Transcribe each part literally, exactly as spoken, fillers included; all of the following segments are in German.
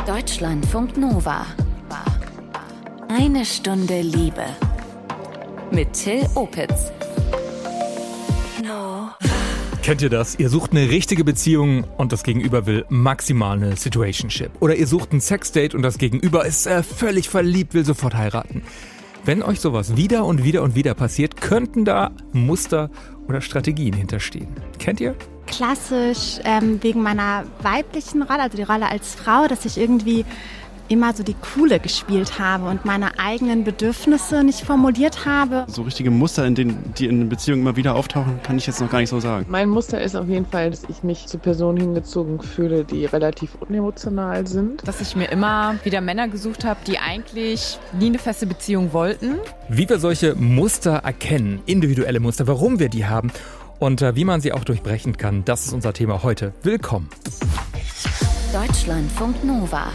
Deutschlandfunk Nova. Eine Stunde Liebe. Mit Till Opitz. No. Kennt ihr das? Ihr sucht eine richtige Beziehung und das Gegenüber will maximal eine Situationship. Oder ihr sucht ein Sexdate und das Gegenüber ist äh, völlig verliebt, will sofort heiraten. Wenn euch sowas wieder und wieder und wieder passiert, könnten da Muster oder Strategien hinterstehen. Kennt ihr? Klassisch ähm, wegen meiner weiblichen Rolle, also die Rolle als Frau, dass ich irgendwie immer so die Coole gespielt habe und meine eigenen Bedürfnisse nicht formuliert habe. So richtige Muster, in denen, die in Beziehungen immer wieder auftauchen, kann ich jetzt noch gar nicht so sagen. Mein Muster ist auf jeden Fall, dass ich mich zu Personen hingezogen fühle, die relativ unemotional sind. Dass ich mir immer wieder Männer gesucht habe, die eigentlich nie eine feste Beziehung wollten. Wie wir solche Muster erkennen, individuelle Muster, warum wir die haben und äh, wie man sie auch durchbrechen kann, das ist unser Thema heute. Willkommen. Deutschlandfunk Nova.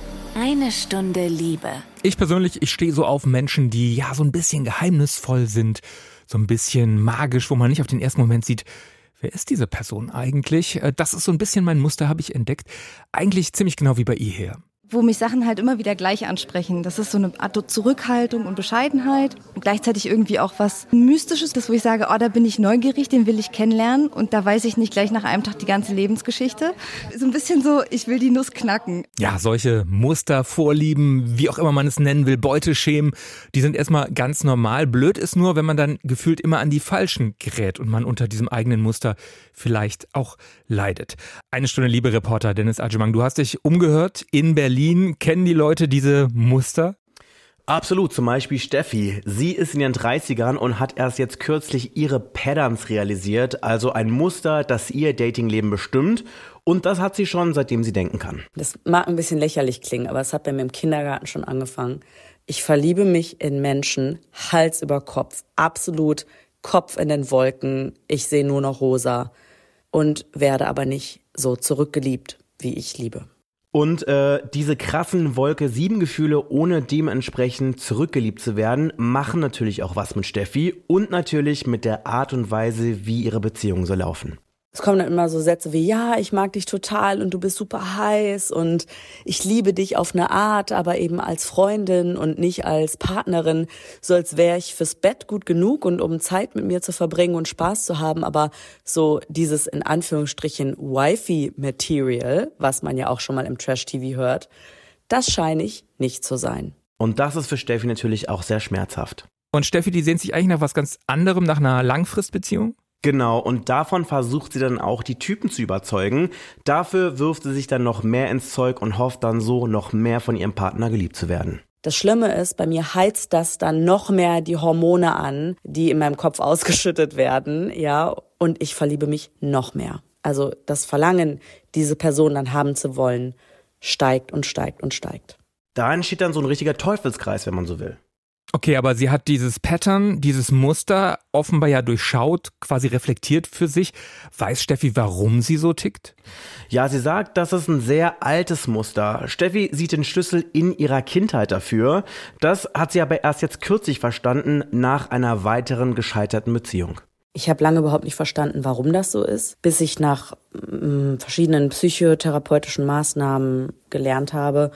Eine Stunde Liebe. Ich persönlich, ich stehe so auf Menschen, die ja so ein bisschen geheimnisvoll sind, so ein bisschen magisch, wo man nicht auf den ersten Moment sieht, wer ist diese Person eigentlich? Das ist so ein bisschen mein Muster, habe ich entdeckt. Eigentlich ziemlich genau wie bei ihr hier. Wo mich Sachen halt immer wieder gleich ansprechen. Das ist so eine Art Zurückhaltung und Bescheidenheit und gleichzeitig irgendwie auch was Mystisches, das wo ich sage, oh, da bin ich neugierig, den will ich kennenlernen und da weiß ich nicht gleich nach einem Tag die ganze Lebensgeschichte. So ein bisschen so, ich will die Nuss knacken. Ja, solche Muster, Vorlieben, wie auch immer man es nennen will, Beuteschemen, die sind erstmal ganz normal. Blöd ist nur, wenn man dann gefühlt immer an die Falschen gerät und man unter diesem eigenen Muster vielleicht auch leidet. Eine Stunde Liebe Reporter Dennis Adjemang, du hast dich umgehört in Berlin. Kennen die Leute diese Muster? Absolut, zum Beispiel Steffi. Sie ist in ihren dreißigern und hat erst jetzt kürzlich ihre Patterns realisiert, also ein Muster, das ihr Datingleben bestimmt. Und das hat sie schon, seitdem sie denken kann. Das mag ein bisschen lächerlich klingen, aber es hat bei mir im Kindergarten schon angefangen. Ich verliebe mich in Menschen, Hals über Kopf, absolut Kopf in den Wolken. Ich sehe nur noch rosa und werde aber nicht so zurückgeliebt, wie ich liebe. Und äh, diese krassen Wolke sieben Gefühle, ohne dementsprechend zurückgeliebt zu werden, machen natürlich auch was mit Steffi und natürlich mit der Art und Weise, wie ihre Beziehungen so laufen. Es kommen dann immer so Sätze wie, ja, ich mag dich total und du bist super heiß und ich liebe dich auf eine Art, aber eben als Freundin und nicht als Partnerin, so als wäre ich fürs Bett gut genug und um Zeit mit mir zu verbringen und Spaß zu haben, aber so dieses in Anführungsstrichen Wifey-Material, was man ja auch schon mal im Trash-T V hört, das scheine ich nicht zu sein. Und das ist für Steffi natürlich auch sehr schmerzhaft. Und Steffi, die sehnt sich eigentlich nach was ganz anderem, nach einer Langfristbeziehung? Genau, und davon versucht sie dann auch, die Typen zu überzeugen. Dafür wirft sie sich dann noch mehr ins Zeug und hofft dann so, noch mehr von ihrem Partner geliebt zu werden. Das Schlimme ist, bei mir heizt das dann noch mehr die Hormone an, die in meinem Kopf ausgeschüttet werden, ja, und ich verliebe mich noch mehr. Also das Verlangen, diese Person dann haben zu wollen, steigt und steigt und steigt. Da entsteht dann so ein richtiger Teufelskreis, wenn man so will. Okay, aber sie hat dieses Pattern, dieses Muster offenbar ja durchschaut, quasi reflektiert für sich. Weiß Steffi, warum sie so tickt? Ja, sie sagt, das ist ein sehr altes Muster. Steffi sieht den Schlüssel in ihrer Kindheit dafür. Das hat sie aber erst jetzt kürzlich verstanden, nach einer weiteren gescheiterten Beziehung. Ich habe lange überhaupt nicht verstanden, warum das so ist, bis ich nach mh, verschiedenen psychotherapeutischen Maßnahmen gelernt habe,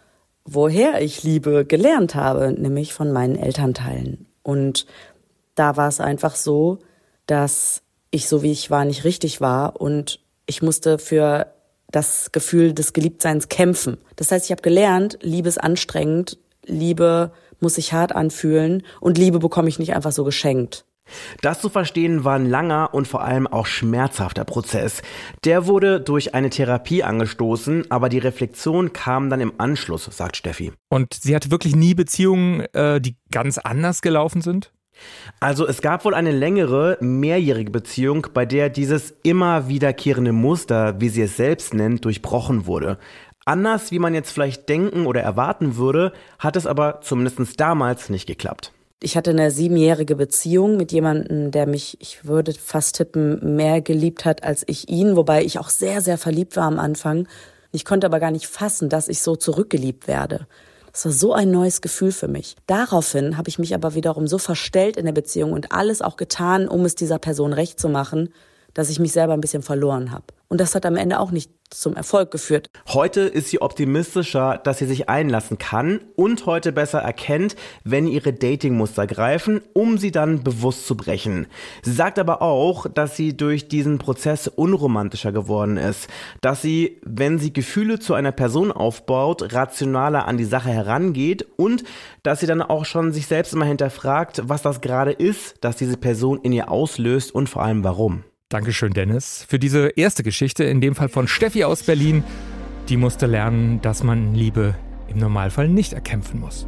woher ich Liebe gelernt habe, nämlich von meinen Elternteilen. Und da war es einfach so, dass ich so wie ich war nicht richtig war und ich musste für das Gefühl des Geliebtseins kämpfen. Das heißt, ich habe gelernt, Liebe ist anstrengend, Liebe muss sich hart anfühlen und Liebe bekomme ich nicht einfach so geschenkt. Das zu verstehen war ein langer und vor allem auch schmerzhafter Prozess. Der wurde durch eine Therapie angestoßen, aber die Reflexion kam dann im Anschluss, sagt Steffi. Und sie hatte wirklich nie Beziehungen, äh, die ganz anders gelaufen sind? Also es gab wohl eine längere, mehrjährige Beziehung, bei der dieses immer wiederkehrende Muster, wie sie es selbst nennt, durchbrochen wurde. Anders, wie man jetzt vielleicht denken oder erwarten würde, hat es aber zumindest damals nicht geklappt. Ich hatte eine siebenjährige Beziehung mit jemandem, der mich, ich würde fast tippen, mehr geliebt hat als ich ihn, wobei ich auch sehr, sehr verliebt war am Anfang. Ich konnte aber gar nicht fassen, dass ich so zurückgeliebt werde. Das war so ein neues Gefühl für mich. Daraufhin habe ich mich aber wiederum so verstellt in der Beziehung und alles auch getan, um es dieser Person recht zu machen, dass ich mich selber ein bisschen verloren habe. Und das hat am Ende auch nicht zum Erfolg geführt. Heute ist sie optimistischer, dass sie sich einlassen kann und heute besser erkennt, wenn ihre Datingmuster greifen, um sie dann bewusst zu brechen. Sie sagt aber auch, dass sie durch diesen Prozess unromantischer geworden ist, dass sie, wenn sie Gefühle zu einer Person aufbaut, rationaler an die Sache herangeht und dass sie dann auch schon sich selbst immer hinterfragt, was das gerade ist, dass diese Person in ihr auslöst und vor allem warum. Dankeschön, Dennis, für diese erste Geschichte, in dem Fall von Steffi aus Berlin. Die musste lernen, dass man Liebe im Normalfall nicht erkämpfen muss.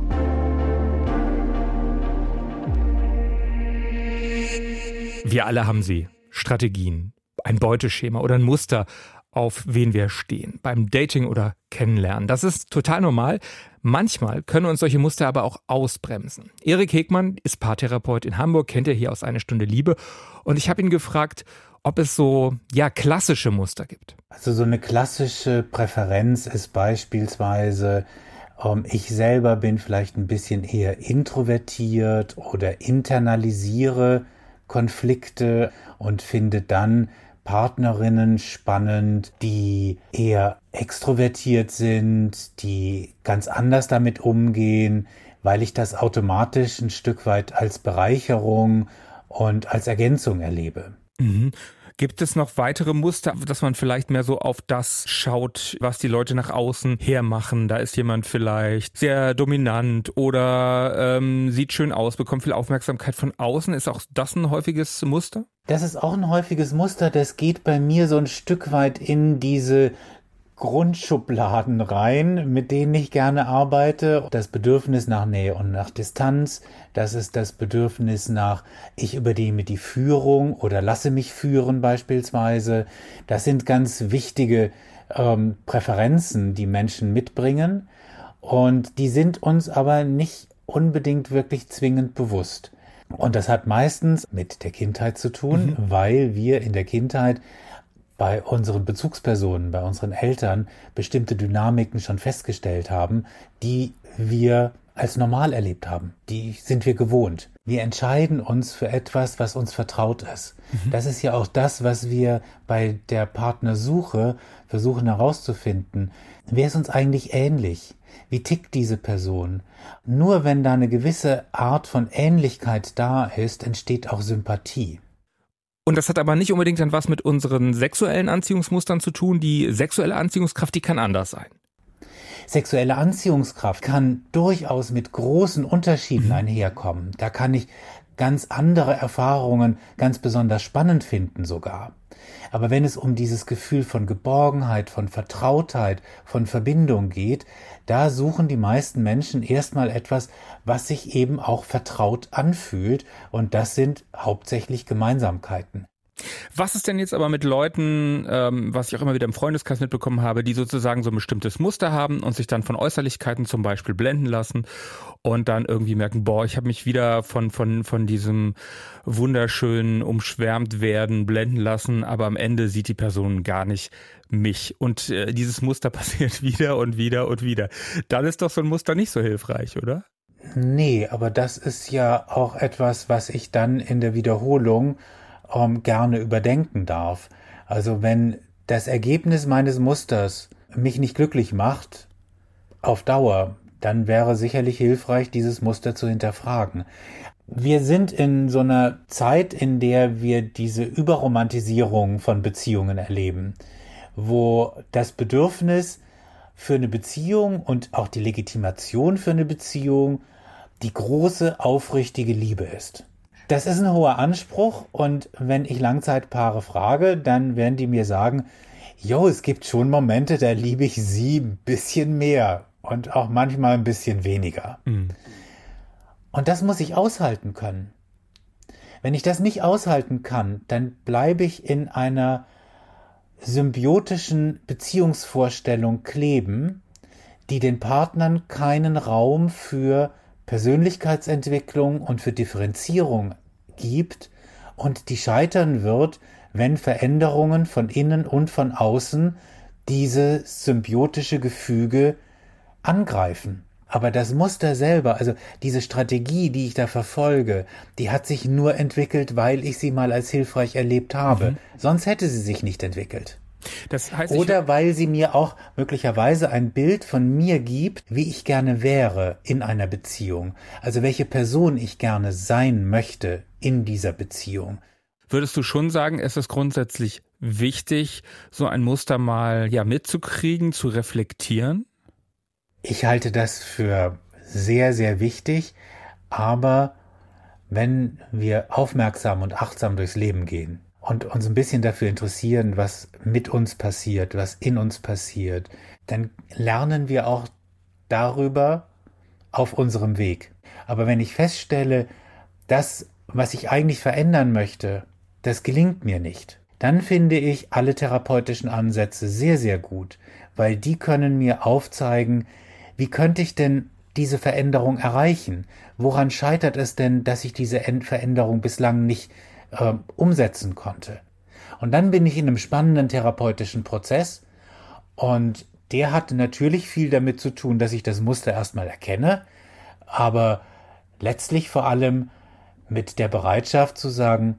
Wir alle haben sie. Strategien, ein Beuteschema oder ein Muster, auf wen wir stehen, beim Dating oder Kennenlernen. Das ist total normal. Manchmal können uns solche Muster aber auch ausbremsen. Erik Hegmann ist Paartherapeut in Hamburg, kennt ihr hier aus Eine Stunde Liebe. Und ich habe ihn gefragt, ob es so ja klassische Muster gibt. Also so eine klassische Präferenz ist beispielsweise, ähm, ich selber bin vielleicht ein bisschen eher introvertiert oder internalisiere Konflikte und finde dann Partnerinnen spannend, die eher extrovertiert sind, die ganz anders damit umgehen, weil ich das automatisch ein Stück weit als Bereicherung und als Ergänzung erlebe. Mhm. Gibt es noch weitere Muster, dass man vielleicht mehr so auf das schaut, was die Leute nach außen hermachen? Da ist jemand vielleicht sehr dominant oder ähm, sieht schön aus, bekommt viel Aufmerksamkeit von außen. Ist auch das ein häufiges Muster? Das ist auch ein häufiges Muster. Das geht bei mir so ein Stück weit in diese Grundschubladen rein, mit denen ich gerne arbeite. Das Bedürfnis nach Nähe und nach Distanz, das ist das Bedürfnis nach, ich übernehme die Führung oder lasse mich führen beispielsweise. Das sind ganz wichtige ähm, Präferenzen, die Menschen mitbringen und die sind uns aber nicht unbedingt wirklich zwingend bewusst. Und das hat meistens mit der Kindheit zu tun, mhm. weil wir in der Kindheit bei unseren Bezugspersonen, bei unseren Eltern bestimmte Dynamiken schon festgestellt haben, die wir als normal erlebt haben. Die sind wir gewohnt. Wir entscheiden uns für etwas, was uns vertraut ist. Mhm. Das ist ja auch das, was wir bei der Partnersuche versuchen herauszufinden. Wer ist uns eigentlich ähnlich? Wie tickt diese Person? Nur wenn da eine gewisse Art von Ähnlichkeit da ist, entsteht auch Sympathie. Und das hat aber nicht unbedingt dann was mit unseren sexuellen Anziehungsmustern zu tun. Die sexuelle Anziehungskraft, die kann anders sein. Sexuelle Anziehungskraft kann durchaus mit großen Unterschieden einherkommen. Da kann ich ganz andere Erfahrungen ganz besonders spannend finden sogar. Aber wenn es um dieses Gefühl von Geborgenheit, von Vertrautheit, von Verbindung geht, da suchen die meisten Menschen erstmal etwas, was sich eben auch vertraut anfühlt. Und das sind hauptsächlich Gemeinsamkeiten. Was ist denn jetzt aber mit Leuten, ähm, was ich auch immer wieder im Freundeskreis mitbekommen habe, die sozusagen so ein bestimmtes Muster haben und sich dann von Äußerlichkeiten zum Beispiel blenden lassen und dann irgendwie merken, boah, ich habe mich wieder von von von diesem wunderschönen umschwärmt werden blenden lassen, aber am Ende sieht die Person gar nicht mich und äh, dieses Muster passiert wieder und wieder und wieder. Dann ist doch so ein Muster nicht so hilfreich, oder? Nee, aber das ist ja auch etwas, was ich dann in der Wiederholung ähm, gerne überdenken darf. Also wenn das Ergebnis meines Musters mich nicht glücklich macht, auf Dauer, dann wäre sicherlich hilfreich, dieses Muster zu hinterfragen. Wir sind in so einer Zeit, in der wir diese Überromantisierung von Beziehungen erleben, wo das Bedürfnis für eine Beziehung und auch die Legitimation für eine Beziehung die große, aufrichtige Liebe ist. Das ist ein hoher Anspruch und wenn ich Langzeitpaare frage, dann werden die mir sagen, jo, es gibt schon Momente, da liebe ich sie ein bisschen mehr und auch manchmal ein bisschen weniger. Mhm. Und das muss ich aushalten können. Wenn ich das nicht aushalten kann, dann bleibe ich in einer symbiotischen Beziehungsvorstellung kleben, die den Partnern keinen Raum für Persönlichkeitsentwicklung und für Differenzierung gibt und die scheitern wird, wenn Veränderungen von innen und von außen diese symbiotische Gefüge angreifen. Aber das Muster selber, also diese Strategie, die ich da verfolge, die hat sich nur entwickelt, weil ich sie mal als hilfreich erlebt habe. Mhm. Sonst hätte sie sich nicht entwickelt. Das heißt, Oder weil sie mir auch möglicherweise ein Bild von mir gibt, wie ich gerne wäre in einer Beziehung. Also welche Person ich gerne sein möchte in dieser Beziehung. Würdest du schon sagen, es ist grundsätzlich wichtig, so ein Muster mal ja mitzukriegen, zu reflektieren? Ich halte das für sehr, sehr wichtig, aber wenn wir aufmerksam und achtsam durchs Leben gehen und uns ein bisschen dafür interessieren, was mit uns passiert, was in uns passiert, dann lernen wir auch darüber auf unserem Weg. Aber wenn ich feststelle, das, was ich eigentlich verändern möchte, das gelingt mir nicht, dann finde ich alle therapeutischen Ansätze sehr, sehr gut, weil die können mir aufzeigen, wie könnte ich denn diese Veränderung erreichen? Woran scheitert es denn, dass ich diese Veränderung bislang nicht äh, umsetzen konnte? Und dann bin ich in einem spannenden therapeutischen Prozess und der hat natürlich viel damit zu tun, dass ich das Muster erstmal erkenne, aber letztlich vor allem mit der Bereitschaft zu sagen,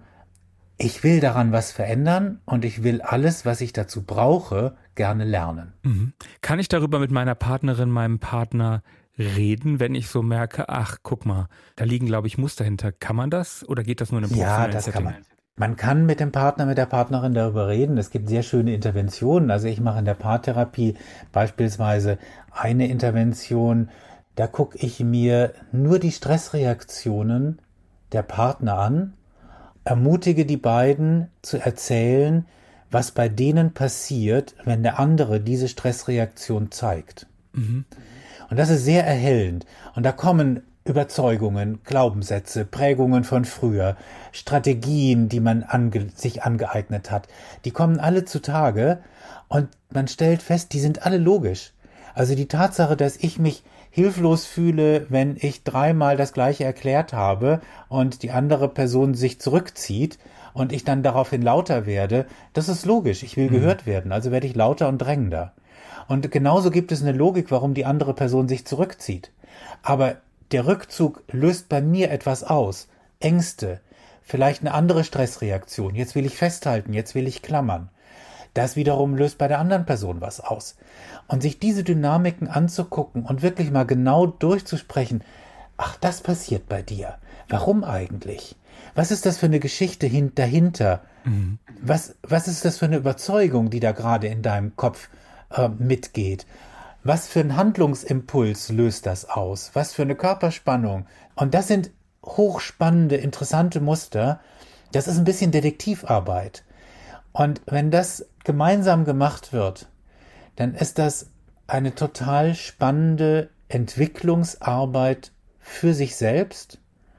ich will daran was verändern und ich will alles, was ich dazu brauche, gerne lernen. Mhm. Kann ich darüber mit meiner Partnerin, meinem Partner reden, wenn ich so merke, ach, guck mal, da liegen, glaube ich, Muster hinter. Kann man das oder geht das nur in einem professionellen Ja, das Setting? kann man. Man kann mit dem Partner, mit der Partnerin darüber reden. Es gibt sehr schöne Interventionen. Also ich mache in der Paartherapie beispielsweise eine Intervention, da gucke ich mir nur die Stressreaktionen der Partner an, ermutige die beiden zu erzählen, was bei denen passiert, wenn der andere diese Stressreaktion zeigt. Mhm. Und das ist sehr erhellend. Und da kommen Überzeugungen, Glaubenssätze, Prägungen von früher, Strategien, die man ange- sich angeeignet hat, die kommen alle zutage und man stellt fest, die sind alle logisch. Also die Tatsache, dass ich mich hilflos fühle, wenn ich dreimal das Gleiche erklärt habe und die andere Person sich zurückzieht und ich dann daraufhin lauter werde, das ist logisch. Ich will mhm. gehört werden, also werde ich lauter und drängender. Und genauso gibt es eine Logik, warum die andere Person sich zurückzieht. Aber der Rückzug löst bei mir etwas aus. Ängste, vielleicht eine andere Stressreaktion. Jetzt will ich festhalten, jetzt will ich klammern. Das wiederum löst bei der anderen Person was aus. Und sich diese Dynamiken anzugucken und wirklich mal genau durchzusprechen, ach, das passiert bei dir. Warum eigentlich? Was ist das für eine Geschichte hin- dahinter? Mhm. Was, was ist das für eine Überzeugung, die da gerade in deinem Kopf äh, mitgeht? Was für ein Handlungsimpuls löst das aus? Was für eine Körperspannung? Und das sind hochspannende, interessante Muster. Das ist ein bisschen Detektivarbeit. Und wenn das gemeinsam gemacht wird, dann ist das eine total spannende Entwicklungsarbeit für sich selbst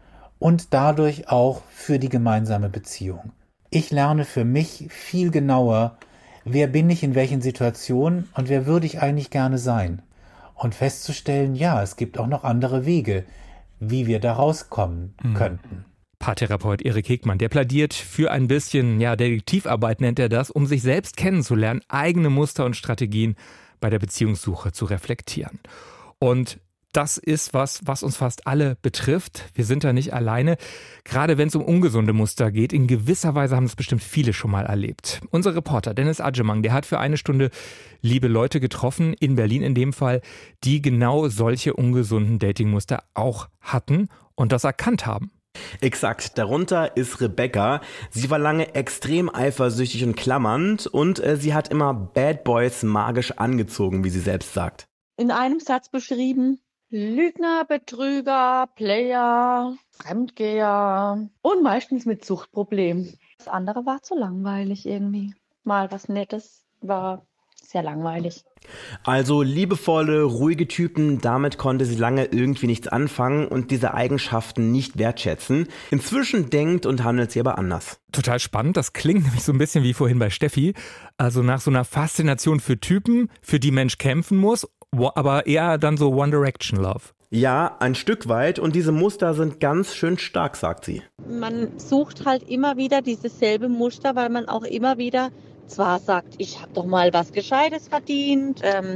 und dadurch auch für die gemeinsame Beziehung. Ich lerne für mich viel genauer, wer bin ich in welchen Situationen und wer würde ich eigentlich gerne sein? Und festzustellen, ja, es gibt auch noch andere Wege, wie wir da rauskommen mhm. könnten. Paartherapeut Erik Hegmann, der plädiert für ein bisschen, ja, Detektivarbeit nennt er das, um sich selbst kennenzulernen, eigene Muster und Strategien bei der Beziehungssuche zu reflektieren. Und das ist was, was uns fast alle betrifft. Wir sind da nicht alleine. Gerade wenn es um ungesunde Muster geht, in gewisser Weise haben es bestimmt viele schon mal erlebt. Unser Reporter Dennis Adjemang, der hat für eine Stunde liebe Leute getroffen, in Berlin in dem Fall, die genau solche ungesunden Datingmuster auch hatten und das erkannt haben. Exakt, darunter ist Rebecca. Sie war lange extrem eifersüchtig und klammernd und äh, sie hat immer Bad Boys magisch angezogen, wie sie selbst sagt. In einem Satz beschrieben: Lügner, Betrüger, Player, Fremdgeher und meistens mit Suchtproblemen. Das andere war zu langweilig irgendwie. Mal was Nettes war sehr langweilig. Also liebevolle, ruhige Typen, damit konnte sie lange irgendwie nichts anfangen und diese Eigenschaften nicht wertschätzen. Inzwischen denkt und handelt sie aber anders. Total spannend, das klingt nämlich so ein bisschen wie vorhin bei Steffi. Also nach so einer Faszination für Typen, für die Mensch kämpfen muss, aber eher dann so One Direction Love. Ja, ein Stück weit und diese Muster sind ganz schön stark, sagt sie. Man sucht halt immer wieder dieses selbe Muster, weil man auch immer wieder zwar sagt, ich habe doch mal was Gescheites verdient, ähm,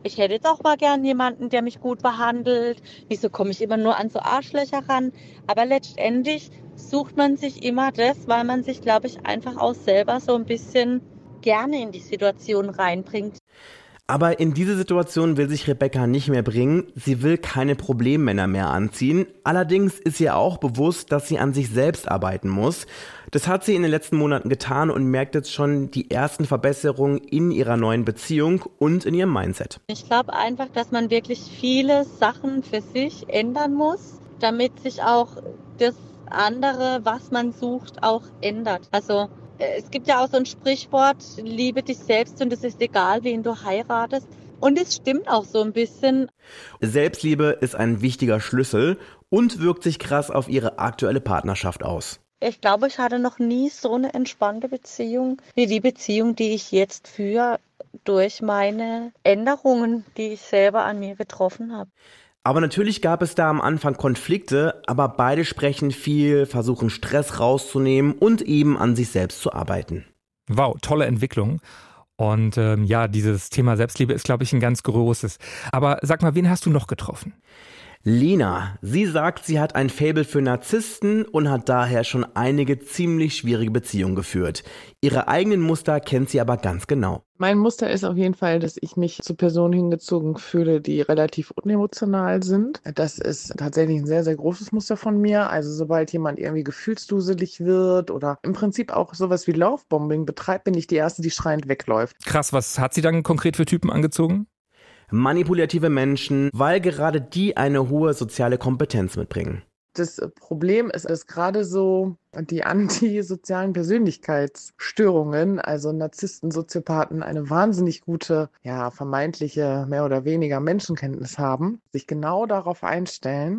Ich hätte jetzt auch mal gern jemanden, der mich gut behandelt. Wieso komme ich immer nur an so Arschlöcher ran? Aber letztendlich sucht man sich immer das, weil man sich, glaube ich, einfach auch selber so ein bisschen gerne in die Situation reinbringt. Aber in diese Situation will sich Rebecca nicht mehr bringen. Sie will keine Problemmänner mehr anziehen. Allerdings ist ihr auch bewusst, dass sie an sich selbst arbeiten muss. Das hat sie in den letzten Monaten getan und merkt jetzt schon die ersten Verbesserungen in ihrer neuen Beziehung und in ihrem Mindset. Ich glaube einfach, dass man wirklich viele Sachen für sich ändern muss, damit sich auch das andere, was man sucht, auch ändert. Also es gibt ja auch so ein Sprichwort, liebe dich selbst und es ist egal, wen du heiratest. Und es stimmt auch so ein bisschen. Selbstliebe ist ein wichtiger Schlüssel und wirkt sich krass auf ihre aktuelle Partnerschaft aus. Ich glaube, ich hatte noch nie so eine entspannte Beziehung wie die Beziehung, die ich jetzt führe, durch meine Änderungen, die ich selber an mir getroffen habe. Aber natürlich gab es da am Anfang Konflikte, aber beide sprechen viel, versuchen Stress rauszunehmen und eben an sich selbst zu arbeiten. Wow, tolle Entwicklung. Und ähm, ja, dieses Thema Selbstliebe ist, glaube ich, ein ganz großes. Aber sag mal, wen hast du noch getroffen? Lena, sie sagt, sie hat ein Faible für Narzissten und hat daher schon einige ziemlich schwierige Beziehungen geführt. Ihre eigenen Muster kennt sie aber ganz genau. Mein Muster ist auf jeden Fall, dass ich mich zu Personen hingezogen fühle, die relativ unemotional sind. Das ist tatsächlich ein sehr, sehr großes Muster von mir. Also sobald jemand irgendwie gefühlsduselig wird oder im Prinzip auch sowas wie Lovebombing betreibt, bin ich die Erste, die schreiend wegläuft. Krass, was hat sie dann konkret für Typen angezogen? Manipulative Menschen, weil gerade die eine hohe soziale Kompetenz mitbringen. Das Problem ist, dass gerade so die antisozialen Persönlichkeitsstörungen, also Narzissten, Soziopathen, eine wahnsinnig gute, ja, vermeintliche mehr oder weniger Menschenkenntnis haben, sich genau darauf einstellen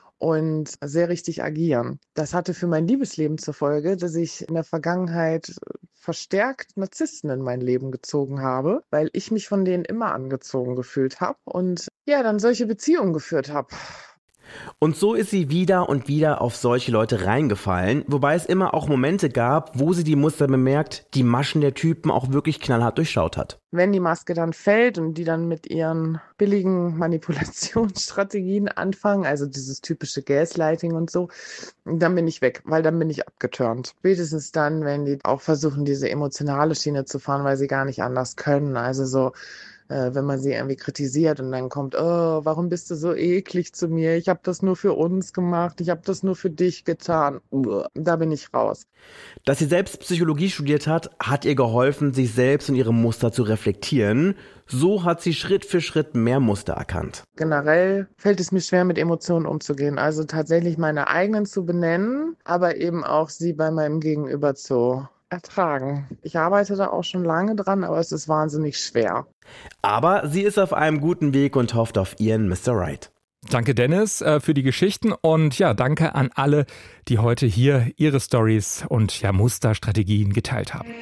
und sehr richtig agieren. Das hatte für mein Liebesleben zur Folge, dass ich in der Vergangenheit verstärkt Narzissten in mein Leben gezogen habe, weil ich mich von denen immer angezogen gefühlt habe und ja, dann solche Beziehungen geführt habe. Und so ist sie wieder und wieder auf solche Leute reingefallen, wobei es immer auch Momente gab, wo sie die Muster bemerkt, die Maschen der Typen auch wirklich knallhart durchschaut hat. Wenn die Maske dann fällt und die dann mit ihren billigen Manipulationsstrategien anfangen, also dieses typische Gaslighting und so, dann bin ich weg, weil dann bin ich abgeturnt. Spätestens dann, wenn die auch versuchen, diese emotionale Schiene zu fahren, weil sie gar nicht anders können, also so, wenn man sie irgendwie kritisiert und dann kommt, oh, warum bist du so eklig zu mir? Ich habe das nur für uns gemacht, ich habe das nur für dich getan. Da bin ich raus. Dass sie selbst Psychologie studiert hat, hat ihr geholfen, sich selbst und ihre Muster zu reflektieren. So hat sie Schritt für Schritt mehr Muster erkannt. Generell fällt es mir schwer, mit Emotionen umzugehen. Also tatsächlich meine eigenen zu benennen, aber eben auch sie bei meinem Gegenüber zu ertragen. Ich arbeite da auch schon lange dran, aber es ist wahnsinnig schwer. Aber sie ist auf einem guten Weg und hofft auf ihren Mister Right. Danke Dennis äh, für die Geschichten und ja, danke an alle, die heute hier ihre Stories und ja Musterstrategien geteilt haben.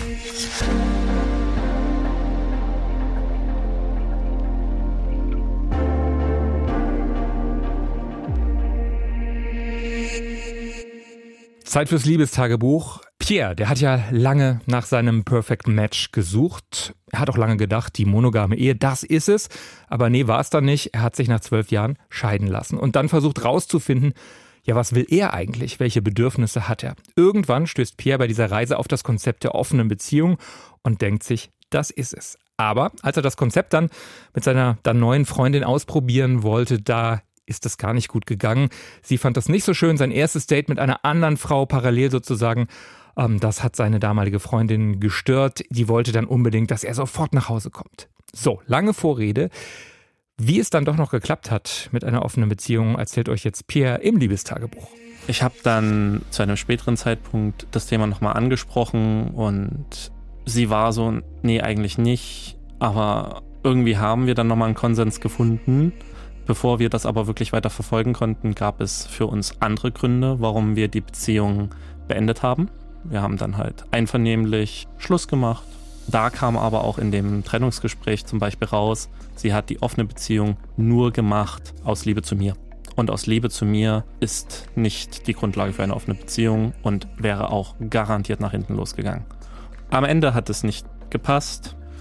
Zeit fürs Liebestagebuch. Pierre, der hat ja lange nach seinem Perfect Match gesucht. Er hat auch lange gedacht, die monogame Ehe, das ist es. Aber nee, war es dann nicht. Er hat sich nach zwölf Jahren scheiden lassen und dann versucht rauszufinden, ja, was will er eigentlich? Welche Bedürfnisse hat er? Irgendwann stößt Pierre bei dieser Reise auf das Konzept der offenen Beziehung und denkt sich, das ist es. Aber als er das Konzept dann mit seiner dann neuen Freundin ausprobieren wollte, da ist das gar nicht gut gegangen. Sie fand das nicht so schön, sein erstes Date mit einer anderen Frau parallel sozusagen. Ähm, das hat seine damalige Freundin gestört. Die wollte dann unbedingt, dass er sofort nach Hause kommt. So, lange Vorrede. Wie es dann doch noch geklappt hat mit einer offenen Beziehung, erzählt euch jetzt Pierre im Liebestagebuch. Ich habe dann zu einem späteren Zeitpunkt das Thema nochmal angesprochen und sie war so, nee, eigentlich nicht. Aber irgendwie haben wir dann nochmal einen Konsens gefunden. Bevor wir das aber wirklich weiter verfolgen konnten, gab es für uns andere Gründe, warum wir die Beziehung beendet haben. Wir haben dann halt einvernehmlich Schluss gemacht. Da kam aber auch in dem Trennungsgespräch zum Beispiel raus, sie hat die offene Beziehung nur gemacht aus Liebe zu mir. Und aus Liebe zu mir ist nicht die Grundlage für eine offene Beziehung und wäre auch garantiert nach hinten losgegangen. Am Ende hat es nicht gepasst.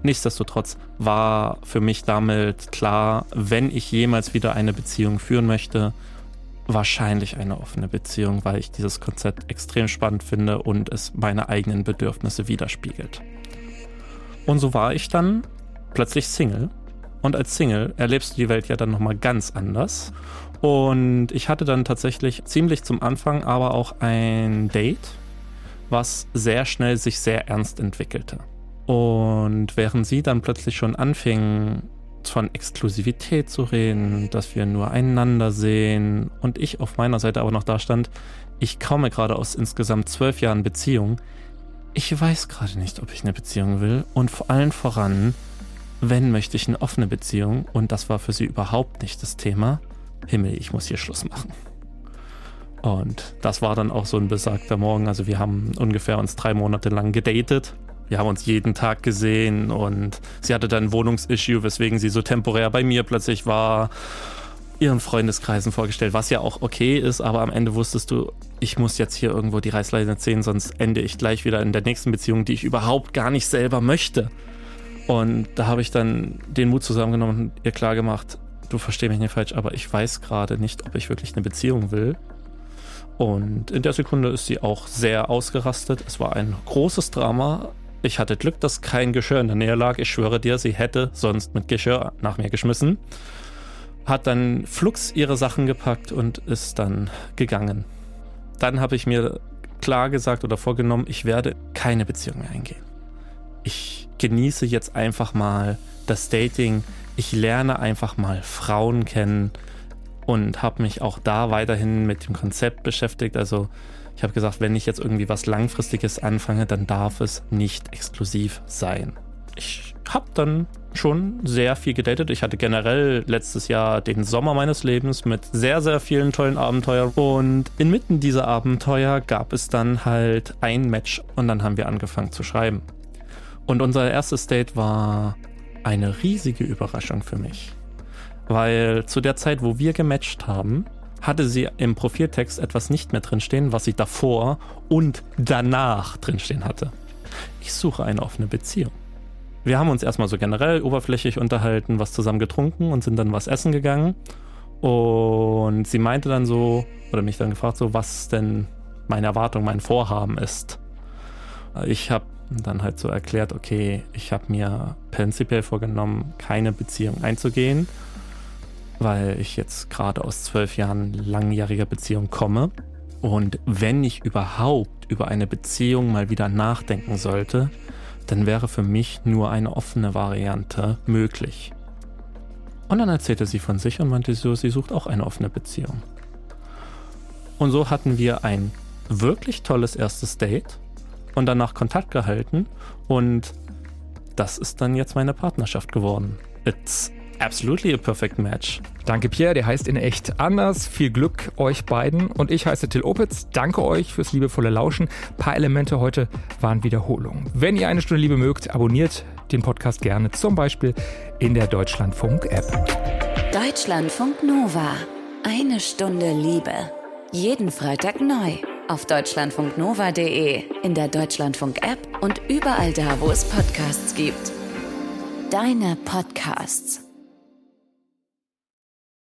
Nichtsdestotrotz war für mich damit klar, wenn ich jemals wieder eine Beziehung führen möchte, wahrscheinlich eine offene Beziehung, weil ich dieses Konzept extrem spannend finde und es meine eigenen Bedürfnisse widerspiegelt. Und so war ich dann plötzlich Single. Und als Single erlebst du die Welt ja dann nochmal ganz anders. Und ich hatte dann tatsächlich ziemlich zum Anfang aber auch ein Date, was sehr schnell sich sehr ernst entwickelte. Und während sie dann plötzlich schon anfing, von Exklusivität zu reden, dass wir nur einander sehen und ich auf meiner Seite aber noch da stand, ich komme gerade aus insgesamt zwölf Jahren Beziehung. Ich weiß gerade nicht, ob ich eine Beziehung will und vor allem voran, wenn möchte ich eine offene Beziehung und das war für sie überhaupt nicht das Thema. Himmel, ich muss hier Schluss machen. Und das war dann auch so ein besagter Morgen, also wir haben ungefähr uns drei Monate lang gedatet. Wir haben uns jeden Tag gesehen und sie hatte dann ein Wohnungsissue, weswegen sie so temporär bei mir plötzlich war, ihren Freundeskreisen vorgestellt, was ja auch okay ist, aber am Ende wusstest du, ich muss jetzt hier irgendwo die Reißleine ziehen, sonst ende ich gleich wieder in der nächsten Beziehung, die ich überhaupt gar nicht selber möchte. Und da habe ich dann den Mut zusammengenommen und ihr klargemacht, du verstehst mich nicht falsch, aber ich weiß gerade nicht, ob ich wirklich eine Beziehung will. Und in der Sekunde ist sie auch sehr ausgerastet. Es war ein großes Drama. Ich hatte Glück, dass kein Geschirr in der Nähe lag. Ich schwöre dir, sie hätte sonst mit Geschirr nach mir geschmissen. Hat dann flugs ihre Sachen gepackt und ist dann gegangen. Dann habe ich mir klar gesagt oder vorgenommen, ich werde keine Beziehung mehr eingehen. Ich genieße jetzt einfach mal das Dating. Ich lerne einfach mal Frauen kennen und habe mich auch da weiterhin mit dem Konzept beschäftigt. Also ich habe gesagt, wenn ich jetzt irgendwie was Langfristiges anfange, dann darf es nicht exklusiv sein. Ich habe dann schon sehr viel gedatet. Ich hatte generell letztes Jahr den Sommer meines Lebens mit sehr, sehr vielen tollen Abenteuern. Und inmitten dieser Abenteuer gab es dann halt ein Match und dann haben wir angefangen zu schreiben. Und unser erstes Date war eine riesige Überraschung für mich. Weil zu der Zeit, wo wir gematcht haben, hatte sie im Profiltext etwas nicht mehr drinstehen, was sie davor und danach drinstehen hatte. Ich suche eine offene Beziehung. Wir haben uns erstmal so generell oberflächlich unterhalten, was zusammen getrunken und sind dann was essen gegangen. Und sie meinte dann so, oder mich dann gefragt so, was denn meine Erwartung, mein Vorhaben ist. Ich habe dann halt so erklärt, okay, ich habe mir prinzipiell vorgenommen, keine Beziehung einzugehen, weil ich jetzt gerade aus zwölf Jahren langjähriger Beziehung komme. Und wenn ich überhaupt über eine Beziehung mal wieder nachdenken sollte, dann wäre für mich nur eine offene Variante möglich. Und dann erzählte sie von sich und meinte so, sie sucht auch eine offene Beziehung. Und so hatten wir ein wirklich tolles erstes Date und danach Kontakt gehalten und das ist dann jetzt meine Partnerschaft geworden. It's absolutely a perfect match. Danke Pierre, der heißt in echt anders. Viel Glück euch beiden. Und ich heiße Till Opitz. Danke euch fürs liebevolle Lauschen. Ein paar Elemente heute waren Wiederholungen. Wenn ihr eine Stunde Liebe mögt, abonniert den Podcast gerne, zum Beispiel in der Deutschlandfunk-App. Deutschlandfunk Nova. Eine Stunde Liebe. Jeden Freitag neu. Auf deutschlandfunknova punkt de, in der Deutschlandfunk-App und überall da, wo es Podcasts gibt. Deine Podcasts.